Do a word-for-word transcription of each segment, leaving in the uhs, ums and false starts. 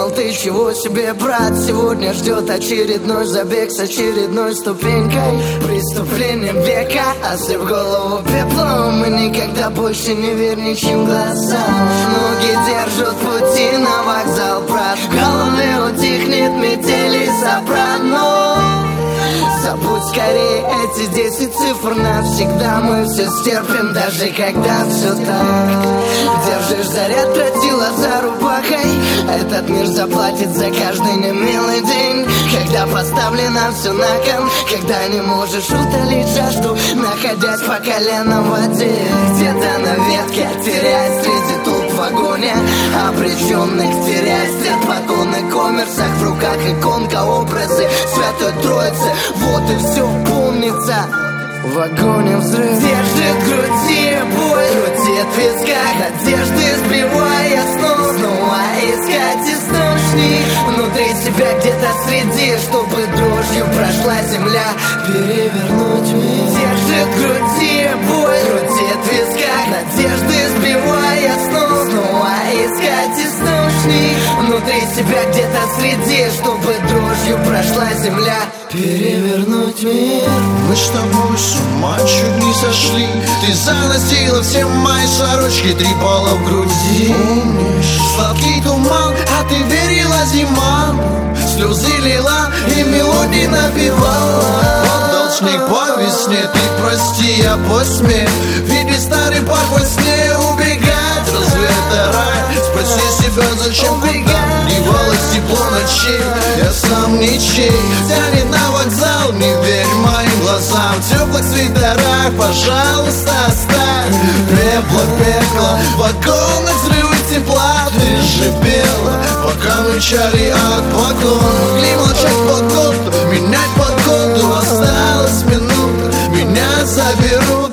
Думал, ты чего себе, брат? Сегодня ждет очередной забег с очередной ступенькой, преступлением века. Осыпь голову пеплом и никогда больше не верь ничьим глазам. Ноги держат пути на вокзал, брат. В голове утихнет метели сопрано. Забудь скорее эти десять цифр навсегда. Мы все стерпим, даже когда все так. Держишь заряд, тротила за рубахой. Этот мир заплатит за каждый немилый день. Когда поставлено все на кон, когда не можешь утолить жажду, находясь по колено в воде. Где-то на ветке, теряясь среди толп в вагоне обреченных, теряясь след погоны, коммерсах в руках иконка, образы Святой Троицы. Вот и все помнится. В вагоне взрыв держит в груди бой, крутит в висках надежды, сбивая снова, снова искать источник внутри себя, где-то среди, чтобы дрожью прошла земля, перевернуть мир. Держит в груди бой, крутит в висках надежды, сбивая снова, снова искать источник внутри себя, где-то среди, чтобы дрожью прошла земля, перевернуть мир. Мы с тобой с ума чуть не сошли. Ты заносила все мои сорочки, три пола в груди. Помнишь? Сладкий туман, а ты верила зимам. Слезы лила и мелодии напевала. Должник по весне, ты прости, я по сне. Видишь старый парк во сне, убегать. Разве это рай? Спроси себя, зачем куда? Вливалось тепло ночей, я сам ничей. Тянет на вокзал, не верь моим глазам. В теплых свитерах, пожалуйста, оставь. Пепло, пекло, вагоны, взрывы тепла. Ты же пела, пока мычали от погон. Могли молчать погоду, менять погоду. Осталась минута, меня заберут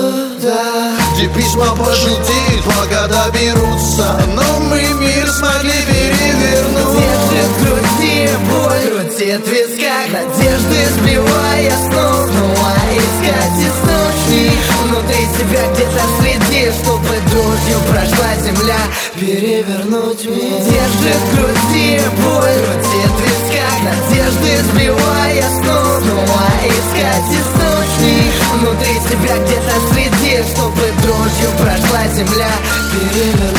туда, где письма пожелтеют, пока доберутся. Но мы мир смогли перевернуть. Держит в груди боль, крутит в висках надежды, сбивая снова, снова искать источник внутри себя, где-то среди, чтобы дрожью прошла земля, перевернуть мир. Держит в груди боль, крутит в висках надежды, сбивая снова, снова искать источник внутри себя, где-то среди, чтобы дрожью прошла земля, перевернуть.